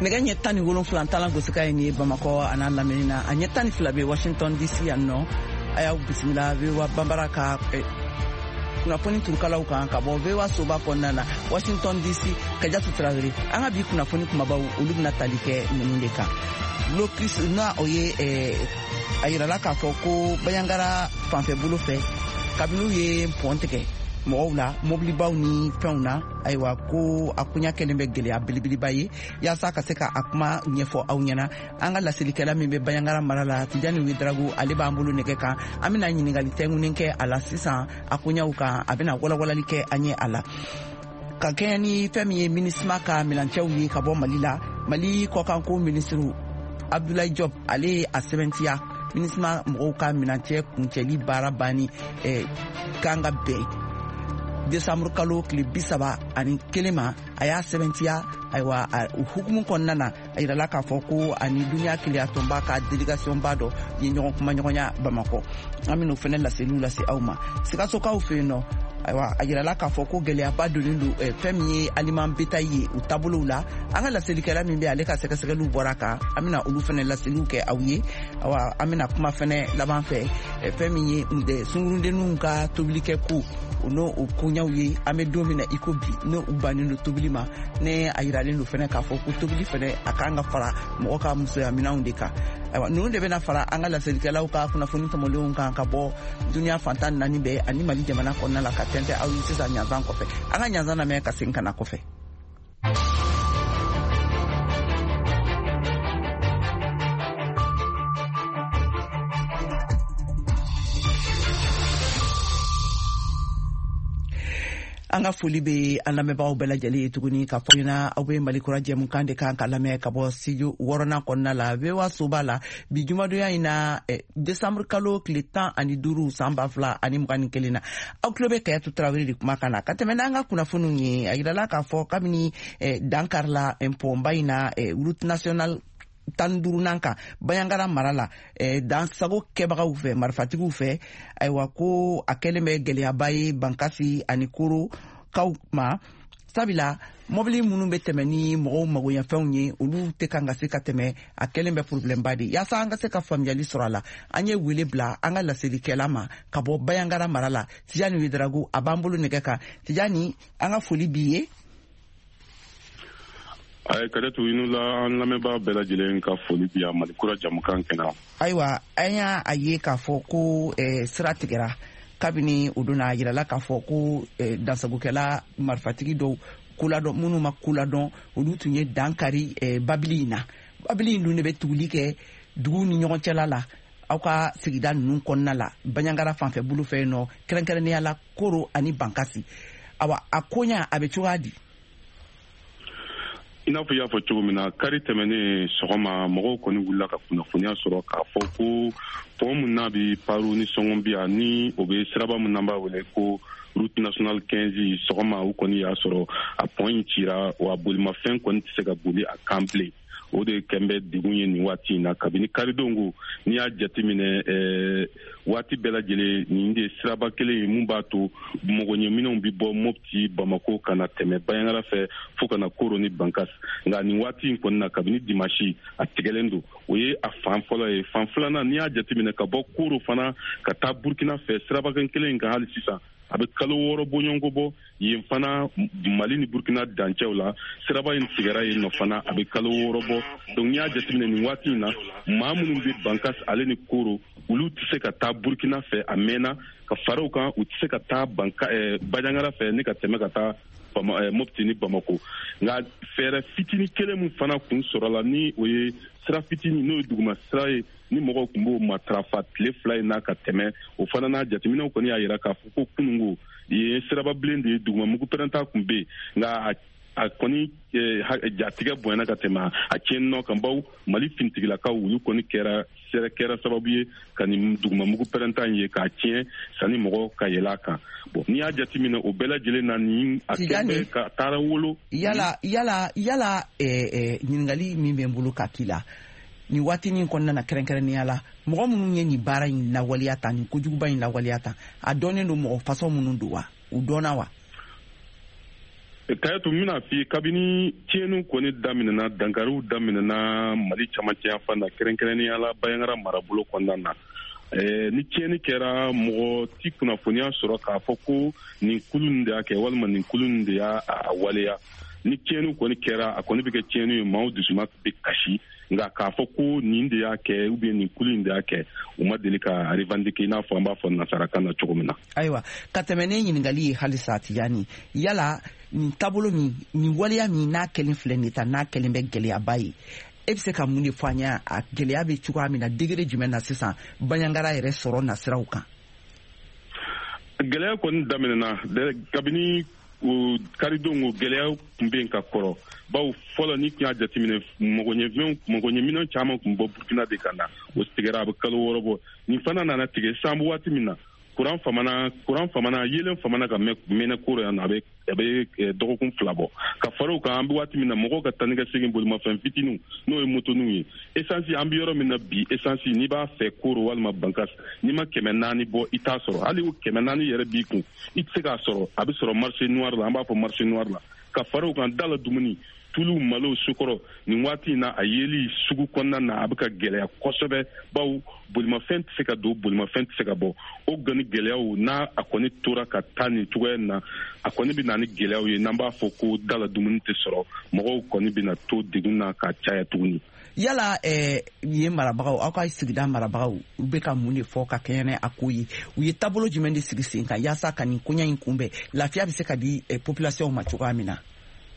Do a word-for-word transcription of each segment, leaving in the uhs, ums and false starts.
nɛgɛ ɲɛ tan ni wolonfila talan gosika ye ni Bamakɔ ana lamɛnni na a ɲɛ tan ni fila bɛ Washington D C yan nɔ a y'aw bisimila V O A banbara ka kunnafoni turukalaw kan ka bɔ V O A soba kɔnɔna na Washington D C Kajatu Tarawele an ka bi kunnafoni kumabaw olu bɛna tali kɛ ninnu de kan. Locus na o ye a yirala k'a fɔ ko Bayangara fanfɛ bolo fɛ kabini ye pɔn tigɛ mɔgɔw la mobilibaw ni fɛnw na ayiwa ko a kunya kɛlen bɛ gɛlɛya belebeleba ye yaasa ka se ka a kuma ɲɛfɔ aw ɲɛna an ka lasilikɛla min bɛ Bayangara mara la Tijani Wederagu ale b'an bolo nɛgɛ kan an bɛna ɲininkali tɛŋunen kɛ a la sisan a kunyaw kan a bɛna walawalali kɛ an ɲɛ a la ka kɛɲɛ ni fɛn min ye MINUSMA ka milancɛw ye ka bɔ Mali la Mali kɔkanko minisiri Abdoulaye Diop ale ye a sɛbɛntiya MINUSMA mɔgɔw ka milancɛ kuncɛli baara banni kan ka bɛn Desamuru kalo tile bi saba ani kelen ma a y'a sɛbɛntiya ayiwa hukumu kɔnɔna na a yirala k'a fɔ ko ani duniya keleya tɔnba ka delegation ba dɔ ye ɲɔgɔn kuma ɲɔgɔnya Bamakɔ an bɛna o fɛnɛ laseliw lase aw ma Sikasokaw fɛ yen nɔ ayiwa a yirala k'a fɔ ko gɛlɛyaba donnen don fɛn min ye aliment bétail ye u taabolow la an ka laselikɛla min bɛ ale ka sɛgɛsɛgɛliw bɔra kan an bɛna olu fɛnɛ laseliw kɛ aw ye awa an bɛna kuma fɛnɛ laban fɛ fɛn min ye sungurudenninw ka tobilikɛ ko o n'o o koɲaw ye an bɛ don min na i ko bi n'o u bannen don tobili ma ne a yiralen don fɛnɛ k'a fɔ ko tobili fɛnɛ a kan ka fara mɔgɔ ka musoya minanw de kan ayiwa ninnu de bɛna fara an ka laselikɛlaw ka kunnafoni tɔmɔlenw kan ka bɔ duniya fantan naani bɛɛ ani Mali jamana kɔnɔna la ka tɛntɛn aw ye sisan ɲanzan kɔfɛ an ka ɲanzan lamɛn ka segin ka na kɔfɛ. an ka foli bɛ an lamɛnbagaw bɛɛ lajɛlen ye tuguni ka fɔ ɲɛna aw bɛ Mali kura jɛmukan de kan ka lamɛn ka bɔ studio wɔɔrɔnan kɔnɔna la V O A soba la bi jumadonya in na desamuru kalo tile tan ani duuru san ba fila ani mugan ni kelen na aw tulo bɛ Kayatu Tarawele de kuma kan na ka tɛmɛ n'an ka kunnafoniw ye a yirala k'a fɔ kabini dankari la impɔnba in na route nationale tan duurunan kan Bayangara mara la dan sago kɛbagaw fɛ marifatigiw fɛ ayiwa ko a kɛlen bɛ gɛlɛyaba ye Bankasi ani Koro kaw ma sabila mobili minnu bɛ tɛmɛ ni mɔgɔw magoɲɛfɛnw ye olu tɛ kan ka se ka tɛmɛ a kɛlen bɛ problème de yaasa an ka se ka faamuyali sɔrɔ a la an ye wele bila an ka laselikɛla ma ka bɔ Bayangara mara la Tijani Wederagu a b'an bolo nɛgɛ kan Tijani an ka foli b'i ye. Ay Kajatu inula an lamɛnbaa bɛɛ lajɛlen ka foli bi Mali kura jamukan kɛnɛ. Ayiwa an y'a a ye k'a fɔ ko sira tigɛra kabini o donna a yirala k'a fɔ ko dansagokɛla marifatigi dɔw koladɔn minnu ma koladɔn olu tun ye dankari babili in na babili in dun de bɛ tuguli kɛ dugu ni ɲɔgɔn cɛla la aw ka sigida ninnu kɔnɔna la Bayangara fanfɛ bolo fɛ yen nɔ kɛrɛnkɛrɛnnenya la Koro ani Bankasi awa a koɲa a bɛ cogoya di. I n'a fɔ y'a fɔ cogo min na kari tɛmɛnen sɔgɔma mɔgɔw kɔni wulila ka kunnafoniya sɔrɔ k'a fɔ ko pont min n'a bɛ Paru ni Sɔngɔnbiya ni o bɛ siraba min n'an b'a wele ko route nationale quinze sɔgɔma u kɔni y'a sɔrɔ a pont in cira wa bolimafɛn kɔni tɛ se ka boli a kan bilen o de kɛn bɛ degun ye nin waati in na kabini karidon ko n'i y'a jateminɛ ɛɛ waati bɛɛ lajɛlen nin de siraba kelen ye mun b'a to mɔgɔɲɛminɛw bɛ bɔ Mopti Bamako ka na tɛmɛ Bayangara fɛ fo ka na Koro ni Bankasi nka nin waati in kɔni na kabini dimanche a tigɛlen don o ye a fan fɔlɔ ye fan filanan n'i y'a jateminɛ ka bɔ Koro fana ka taa Burkina fɛ sirabakan kelen in kan hali sisan a bɛ kalo wɔɔrɔ bɔɲɔgɔnko bɔ yen fana Mali ni Burkina dancɛw la siraba in tigɛra yen nɔ fana a bɛ kalo wɔɔrɔ bɔ donc n'i y'a jateminɛ nin waati in na maa minnu bɛ Bankasi ale ni Koro olu tɛ se ka taa Burkina fɛ a mɛnna ka fara u kan u tɛ se ka taa Bayangara fɛ ni ka tɛmɛ ka taa Mopti ni Bamako nka fɛɛrɛ fitinin kelen min fana kun sɔrɔla ni o ye sira fitinin n'o ye duguma sira ye ni mɔgɔw tun b'o matarafa tile fila in n'a ka tɛmɛ o fana n'a jateminɛw kɔni y'a jira k'a fɔ ko kununko yen sirababilen de ye dugumamugu pɛrɛnta kun bɛ yen nka a kɔni jatigɛ bonyana ka tɛmɛ a tiɲɛni nɔ kan baw Mali finitigilakaw olu kɔni kɛra sɛrɛ kɛra sababu ye ka nin dugumamugu pɛrɛnta in ye k'a tiɲɛ sanni mɔgɔw ka yɛlɛ a kan bon n'i y'a jateminɛ o bɛɛ lajɛlen na nin a kɛn bɛ ka taara wolo. yala yala yala ɲininkali min bɛ n bolo ka k'i la nin waatinin kɔnɔna na kɛrɛnkɛrɛnnenya la mɔgɔ minnu ye nin baara in lawaleya ta nin kojuguba in lawaleya ta a dɔnnen don mɔgɔ façon minnu don wa u dɔnna wa. Kayatu mina fi kabini tienu koni daminana dangaru daminana Mali camancɛ yan fan na kɛrɛnkɛrɛnnenya la Bayangara marabolo kɔnɔna na. Eh, ni tiɲɛni kɛra mɔgɔ ti kunnafoniya sɔrɔ k'a fɔ ko nin kulu nin de y'a kɛ walima nin kulu nin de y'a waleya. Ni tiɲɛni kɔni kɛra a kɔni bɛ kɛ tiɲɛni ye maaw dusuma bɛ kasi nka k'a fɔ ko nin de y'a kɛ ou bien nin kulu in de y'a kɛ u ma deli ka revendiquer i n'a fɔ an b'a fɔ nasarakan na cogo min na. Ayiwa ka tɛmɛ ne ɲininkali ye halisa Tijani yala nin taabolo min nin waleya min n'a kɛlen filɛ nin ta n'a kɛlen bɛ gɛlɛyaba ye e bɛ se ka mun de fɔ an ɲɛ a gɛlɛya bɛ cogoya min na degré jumɛn na sisan Bayangara yɛrɛ sɔrɔ nasiraw kan. Gɛlɛya kɔni daminɛna kabini o karidongo gɛlɛya tun bɛ yen ka kɔrɔ bawo fɔlɔ ni tun y'a jateminɛ mɔgɔɲɛfɛnw mɔgɔɲɛminɛn caman tun bɔ Burkina de ka na o tigɛra a bɛ kalo wɔɔrɔ bɔ nin fana nana tigɛ san bɔ waati min na kuran famana kuran famana yelen famana ka mɛnɛ koro yan a bɛ a bɛ dɔgɔkun fila bɔ ka far'o kan an bɛ waati min na mɔgɔw ka taa ni ka segin bolimafɛn fitininw n'o ye motoninw ye essence an bɛ yɔrɔ min na bi essence n'i b'a fɛ koro walima bankas n'i ma kɛmɛ naani bɔ i t'a sɔrɔ hali o kɛmɛ naani yɛrɛ b'i kun i tɛ se k'a sɔrɔ a bɛ sɔrɔ marché noir la an b'a fɔ marché noir la ka far'o kan dala dumuni tulu malo sukɔrɔ nin waati in na a yeli sugu kɔnɔna na a bɛ ka gɛlɛya kosɛbɛ bawo bolimafɛn tɛ se ka don bolimafɛn tɛ se ka bɔ o gani gɛlɛyaw n'a a kɔni tora ka taa nin cogoya in na a kɔni bɛ na ni gɛlɛyaw ye n'an b'a fɔ ko dala dumuni tɛ sɔrɔ mɔgɔw kɔni bɛ na to degun na ka caya tuguni. Yala eh, ye marabagaw aw ka sigida marabagaw u bɛ ka mun de fɔ ka kɛɲɛ a ko ye u ye taabolo jumɛn de sigi sen kan yaasa ka nin koɲa in kunbɛn lafiya bɛ se ka di eh, population ma cogoya min na.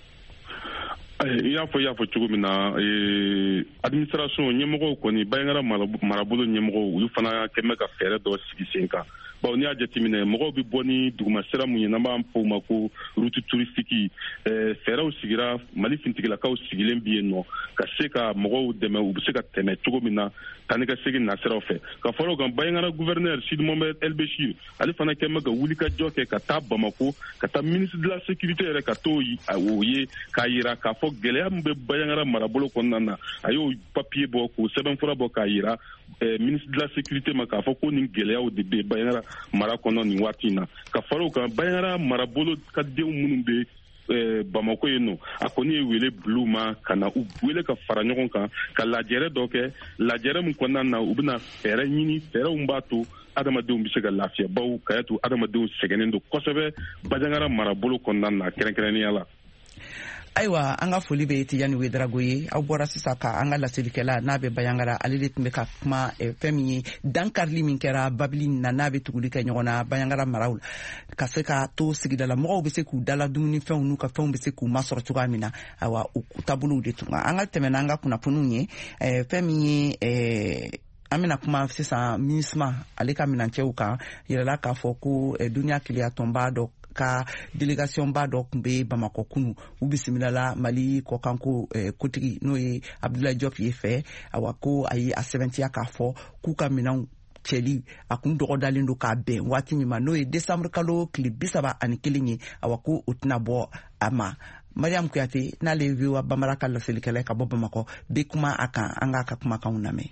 I y'a fɔ i y'a fɔ cogo min na administration ɲɛmɔgɔw kɔni Bayangara marabolo ɲɛmɔgɔw olu fana kɛmɛ ka fɛɛrɛ dɔ sigi sen kan bawo n'i y'a jateminɛ mɔgɔw bɛ bɔ ni duguma sira mun ye n'an b'a fɔ o ma ko route touristique fɛɛrɛw sigira Mali fintigilakaw sigilen bɛ yen nɔ ka se ka mɔgɔw dɛmɛ u bɛ se ka tɛmɛ cogo min na taa ni ka segin nasiraw fɛ ka fara o kan Bayangara gouverneur Sidi Mohamed El Béchir ale fana kɛmɛ ka wulikajɔ kɛ ka taa Bamako ka taa ministre de la sécurité yɛrɛ ka t'o o ye k'a yira k'a fɔ gɛlɛya min bɛ Bayangara marabolo kɔnɔna na a y'o papier bɔ k'o sɛbɛnfura bɔ k'a yira ministre de la sécurité ma k'a fɔ ko nin gɛlɛyaw de bɛ Bayangara mara kɔnɔ nin waati in na ka fara o kan Bayangara marabolo ka denw minnu bɛ Bamako yen nɔ a kɔni ye wele bul'u ma ka na u wele ka fara ɲɔgɔn kan ka lajɛrɛ dɔ kɛ lajɛrɛ min kɔnɔna na u bɛna fɛɛrɛ ɲini fɛɛrɛw min b'a to adamadenw bɛ se ka lafiya bawo k'a to adamadenw sɛgɛnnen don kosɛbɛ Bayangara marabolo kɔnɔna na kɛrɛnkɛrɛnnenya la. Ayiwa an ka foli bɛ Tijani Wederago ye aw bɔra sisan ka an ka laselilikɛla n'a bɛ Bayangara ale de tun bɛ ka kuma fɛn min ye dankarili min kɛra babili na n'a bɛ tuguli kɛ ɲɔgɔn na Bayangara maraw la ka se ka to sigidala mɔgɔw bɛ se k'u dala dumunifɛnw n'u ka fɛnw bɛ se k'u masɔrɔ cogoya min na ayiwa u taabolow de tun an ka tɛmɛ n'an ka kunnafoniw ye fɛn min ye an bɛna kuma sisan MINUSMA ale ka minɛncɛw kan yirala k'a fɔ ko duniya keleya tɔnba dɔ ka délégation ba dɔ tun bɛ Bamako kunu u bisimilala Mali kɔkanko eh, kotigi n'o ye Abdoulaye Diop ye fɛ awa ko a ye a sɛbɛntiya k'a fɔ k'u ka minɛnw cɛli a kun dɔgɔdalen don k'a bɛn waati min ma n'o ye décembre kalo tile bi saba ani kelen ye awa ko o tɛna bɔ a ma. Mariam Kuyate n'ale ye V O A Bambara ka laselilikɛla ka bɔ Bamako bɛ kuma a kan an k'a ka kumakanw lamɛn.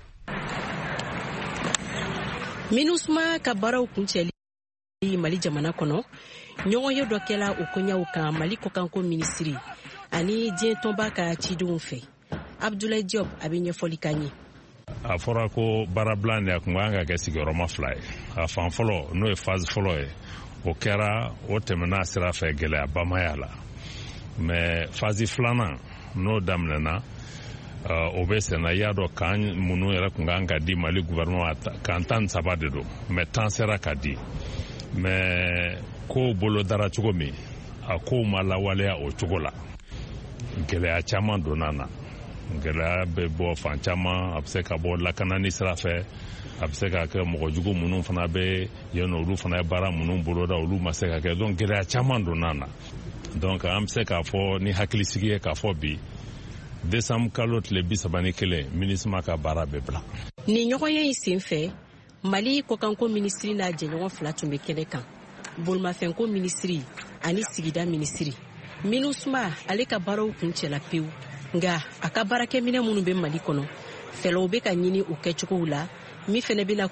MINUSMA ka baaraw kuncɛli Mali jamana kɔnɔ ɲɔgɔn ye dɔ kɛla o koɲaw kan Mali kɔkanko ministiri ani diɲɛ tɔnba ka cidenw fɛ Abdoulaye Diop a bɛ ɲɛfɔli k'an ye. A fɔra ko baarabila nin a kun kan ka kɛ sigiyɔrɔma fila ye a fan fɔlɔ n'o ye phase fɔlɔ ye o kɛra o tɛmɛna sira fɛ gɛlɛyaba ma y'a la mais phase filanan n'o daminɛna o bɛ senna i y'a dɔn kan minnu yɛrɛ kun kan ka di Mali gouvernement kan tan ni saba de don mais tan sera ka di mais ko bolo dara cogo min a ko ma lawaleya o cogo la gɛlɛya caman donna na gɛlɛya bɛ bɔ fan caman a bɛ se ka bɔ lakanani sira fɛ a bɛ se ka kɛ mɔgɔ jugu minnu fana bɛ yen nɔ olu fana ye baara minnu boloda olu ma se ka kɛ donc gɛlɛya caman donna na donc an bɛ se k'a fɔ ni hakilisigi ye k'a fɔ bi décembre kalo tile bi saba ni kelen MINUSMA ka baara bɛ bila. Nin ɲɔgɔnya in sen fɛ Mali kɔkanko ministiri n'a jɛɲɔgɔn fila tun bɛ kɛnɛ kan bolimafɛnko ministiri ani sigida ministiri MINUSMA ale ka baaraw kun cɛla pewu nka a ka baarakɛminɛ minnu bɛ Mali kɔnɔ fɛlɛw bɛ ka ɲini o kɛcogow la min fɛnɛ bɛna